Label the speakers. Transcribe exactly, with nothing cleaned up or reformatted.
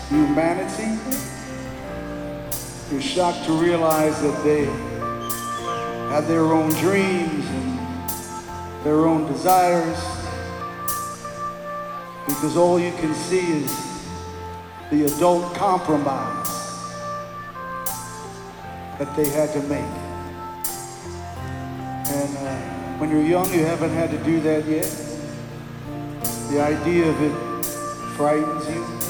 Speaker 1: humanity. You're shocked to realize that they have their own dreams and their own desires, because all you can see is the adult compromise that they had to make. And uh, when you're young, you haven't had to do that yet. The idea of it frightens you.